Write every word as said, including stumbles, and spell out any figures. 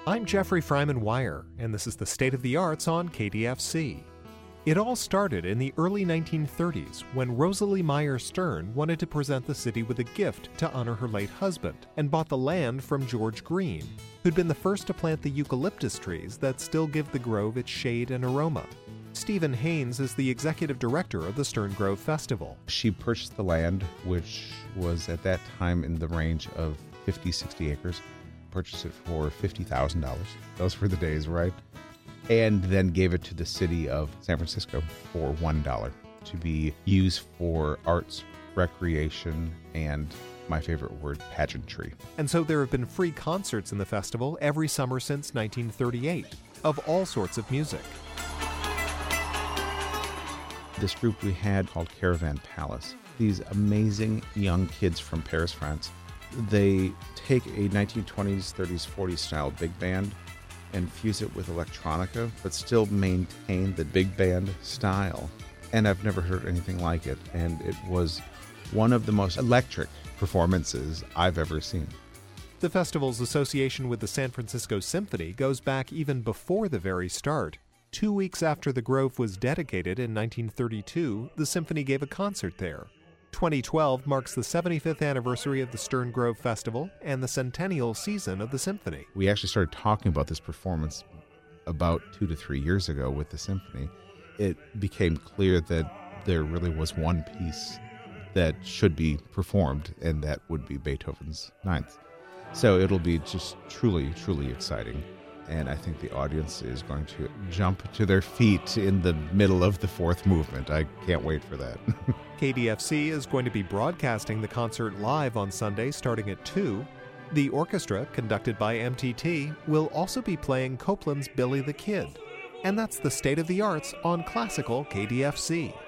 I'm Jeffrey Fryman Wire, and this is the State of the Arts on K D F C. It all started in the early nineteen thirties when Rosalie Meyer Stern wanted to present the city with a gift to honor her late husband and bought the land from George Green, who'd been the first to plant the eucalyptus trees that still give the grove its shade and aroma. Stephen Haynes is the executive director of the Stern Grove Festival. She purchased the land, which was at that time in the range of fifty, sixty acres, purchased it for fifty thousand dollars. Those were the days, right? And then gave it to the city of San Francisco for one dollar to be used for arts, recreation, and my favorite word, pageantry. And so there have been free concerts in the festival every summer since nineteen thirty-eight, of all sorts of music. This group we had called Caravan Palace, these amazing young kids from Paris, France, they take a nineteen twenties, thirties, forties style big band and fuse it with electronica, but still maintain the big band style. And I've never heard anything like it. And it was one of the most electric performances I've ever seen. The festival's association with the San Francisco Symphony goes back even before the very start. Two weeks after the Grove was dedicated in nineteen thirty-two, the symphony gave a concert there. twenty twelve marks the seventy-fifth anniversary of the Stern Grove Festival and the centennial season of the symphony. We actually started talking about this performance about two to three years ago with the symphony. It became clear that there really was one piece that should be performed, and that would be Beethoven's Ninth. So it'll be just truly, truly exciting. And I think the audience is going to jump to their feet in the middle of the fourth movement. I can't wait for that. K D F C is going to be broadcasting the concert live on Sunday starting at two. The orchestra, conducted by M T T, will also be playing Copland's Billy the Kid. And that's the State of the Arts on Classical K D F C.